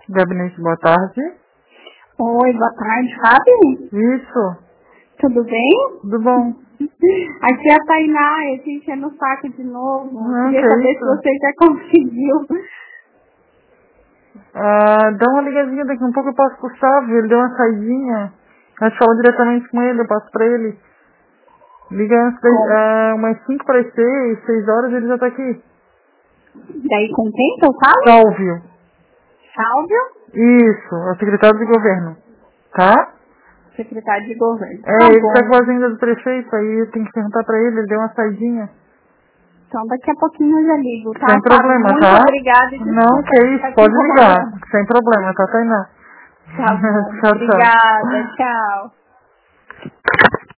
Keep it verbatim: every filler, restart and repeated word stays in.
Gabinete, boa tarde. Oi, boa tarde, Fábio? Isso. Tudo bem? Tudo bom. Aqui é a Tainá, eu te enchendo o saco de novo. Ah, Queria que saber isso? se você já conseguiu. Ah, dá uma ligadinha, daqui um pouco eu passo pro Sávio, ele deu uma saidinha. Eu falo diretamente com ele, eu passo pra ele. Liga antes das ah, umas cinco para as seis, seis horas ele já tá aqui. Daí com quem que eu falo? Sálvio. Sálvio? Isso, é o secretário de governo. Tá? Secretário de governo. É, Tá ele bom. tá com a agenda do prefeito, aí eu tenho que perguntar pra ele, ele deu uma saidinha. Então daqui a pouquinho eu já ligo, tá? Sem problema, Fábio? Muito tá? obrigada e Não, desculpa que ficar isso, te pode ligar. incomodando. Sem problema, tá, Tainá? Tá bom. Tchau, tchau. Obrigada, tchau.